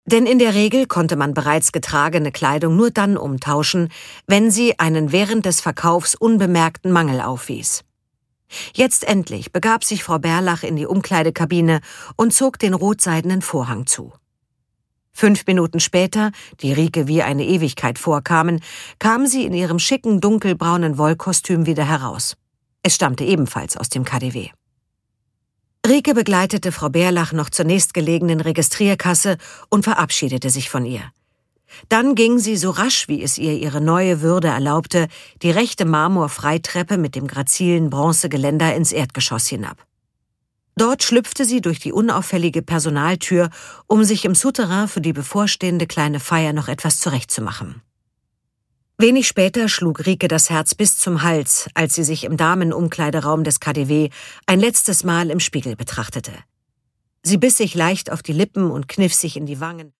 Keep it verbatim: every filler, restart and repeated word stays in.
Denn in der Regel konnte man bereits getragene Kleidung nur dann umtauschen, wenn sie einen während des Verkaufs unbemerkten Mangel aufwies. Jetzt endlich begab sich Frau Bärlach in die Umkleidekabine und zog den rotseidenen Vorhang zu. Fünf Minuten später, die Rike wie eine Ewigkeit vorkamen, kam sie in ihrem schicken dunkelbraunen Wollkostüm wieder heraus. Es stammte ebenfalls aus dem K D W. Rike begleitete Frau Bärlach noch zur nächstgelegenen Registrierkasse und verabschiedete sich von ihr. Dann ging sie so rasch, wie es ihr ihre neue Würde erlaubte, die rechte Marmorfreitreppe mit dem grazilen Bronzegeländer ins Erdgeschoss hinab. Dort schlüpfte sie durch die unauffällige Personaltür, um sich im Souterrain für die bevorstehende kleine Feier noch etwas zurechtzumachen. Wenig später schlug Rike das Herz bis zum Hals, als sie sich im Damenumkleideraum des K D W ein letztes Mal im Spiegel betrachtete. Sie biss sich leicht auf die Lippen und kniff sich in die Wangen.